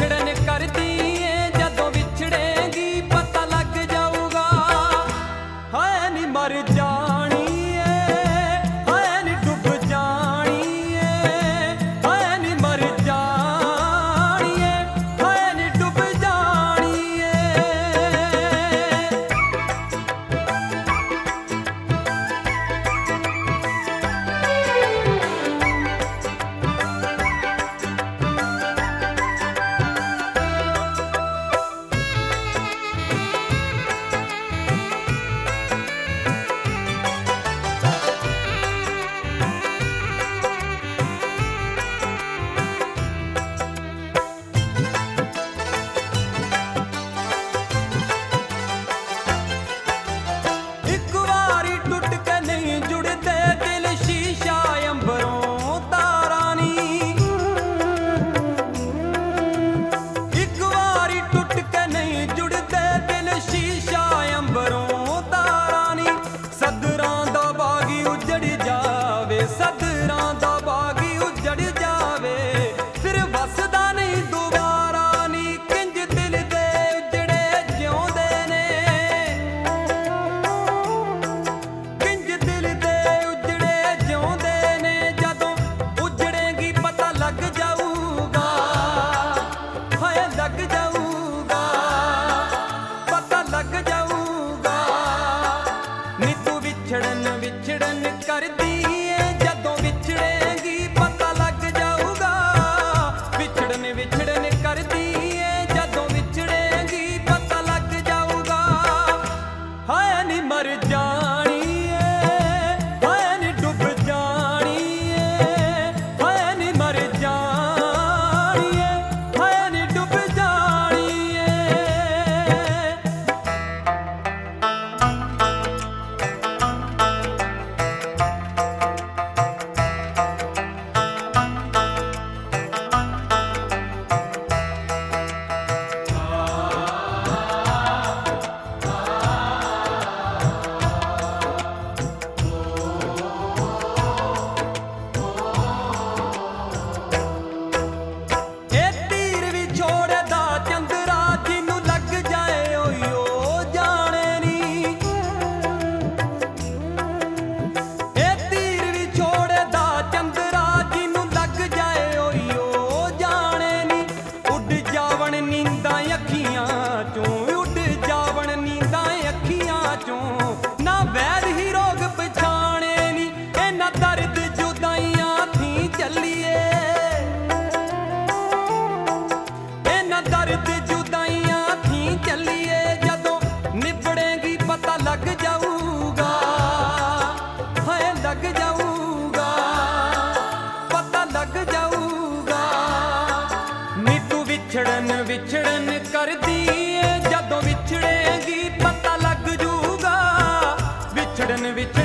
ਵਿਛੜਨ ਕਰਦੀ ਏ ਜਦੋਂ ਵਿਛੜੇਗੀ ਪਤਾ ਲੱਗ ਜਾਊਗਾ। ਹਾਏ ਨੀ ਮਰ ਜਾਣੀ ਏ, ਹਾਏ ਨੀ ਡੁੱਬ ਜਾਣੀ ਏ, ਹਾਏ ਨੀ ਮਰ ਜਾਣੀ ਏ, ਹਾਏ ਨੀ ਡੁੱਬ ਜਾਣੀ ਏ। ਸਦਰਾਂ ਦਾ ਬਾਗੀ ਉਜੜ ਜਾਵੇ ਫਿਰ ਵਸਦਾ ਨਹੀਂ ਦੁਬਾਰਾ ਨੀ। ਕਿੰਜ ਦਿਲ ਦੇ ਉਜੜੇ ਜਿਉਂਦੇ ਨੇ, ਕਿੰਜ ਦਿਲ ਦੇ ਉਜੜੇ ਜਿਉਂਦੇ ਨੇ, ਜਦੋਂ ਉਜੜੇਗੀ ਪਤਾ ਲੱਗ ਜਾਊਗਾ। ਹਾਏ ਲੱਗ ਜਾਊਗਾ, ਪਤਾ ਲੱਗ ਜਾਊਗਾ। ਨੀ ਤੂੰ ਵਿਛੜਨ ਵਿਛੜਨ ਕਰਦੀ ਜਦੋਂ ਵਿਛੜੇਗੀ ਪਤਾ ਲੱਗ ਜਾਊਗਾ। ਵਿਛੜਨ ਵਿਛੜਨ ਕਰਦੀ ਏ ਜਦੋਂ ਵਿਛੜੇਗੀ ਪਤਾ ਲੱਗ ਜਾਊਗਾ। ਹਾਏ ਨੀ ਮਰ ਜਾਣੀ ਏ, ਹਾਏ ਨੀ ਡੁੱਬ ਜਾਣੀ ਏ, ਹਾਏ ਨੀ ਮਰ ਜਾਣੀ ਏ, ਹਾਏ ਨੀ ਡੁੱਬ ਜਾਣੀ ਏ। ਦਰਦ ਜੁਦਾਈਆਂ ਥੀ ਚੱਲੀਏ, ਇਹਨਾਂ ਦਰਦ ਜੁਦਾਈਆਂ ਥੀ ਚੱਲੀਏ। ਜਦੋਂ ਨਿਬੜੇਗੀ ਪਤਾ ਲੱਗ ਜਾਊਗਾ। ਹਾਏ ਲੱਗ ਜਾਊਗਾ, ਪਤਾ ਲੱਗ ਜਾਊਗਾ। ਨੀ ਤੂੰ ਵਿਛੜਨ ਵਿਛੜਨ ਕਰਦੀ ਏ ਜਦੋਂ ਵਿਛੜੇਗੀ ਪਤਾ ਲੱਗ ਜਾਊਗਾ। ਵਿਛੜਨ ਵਿਛੜਨ